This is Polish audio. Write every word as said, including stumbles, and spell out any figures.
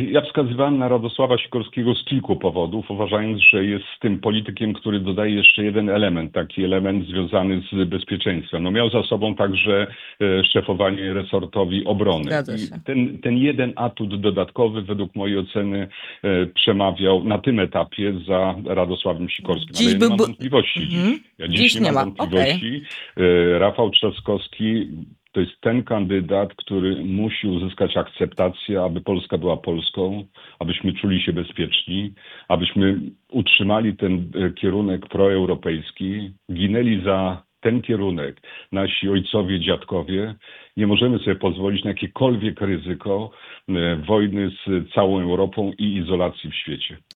ja wskazywałem na Radosława Sikorskiego z kilku powodów, uważając, że jest tym politykiem, który dodaje jeszcze jeden element, taki element związany z bezpieczeństwem. No miał za sobą także e, szefowanie resortowi obrony. Zgadza I się. ten, ten jeden atut dodatkowy według mojej oceny e, przemawiał na tym etapie za Radosławem Sikorskim. Dziś Ale ja nie mam byłby... wątpliwości Mhm. dziś. Ja dziś, Dziś nie, nie mam ma. wątpliwości. E, Rafał Trzaskowski to jest ten kandydat, który musi uzyskać akceptację, aby Polska była Polską, abyśmy czuli się bezpieczni, abyśmy utrzymali ten e, kierunek proeuropejski, ginęli za ten kierunek nasi ojcowie, dziadkowie. Nie możemy sobie pozwolić na jakiekolwiek ryzyko e, wojny z całą Europą i izolacji w świecie.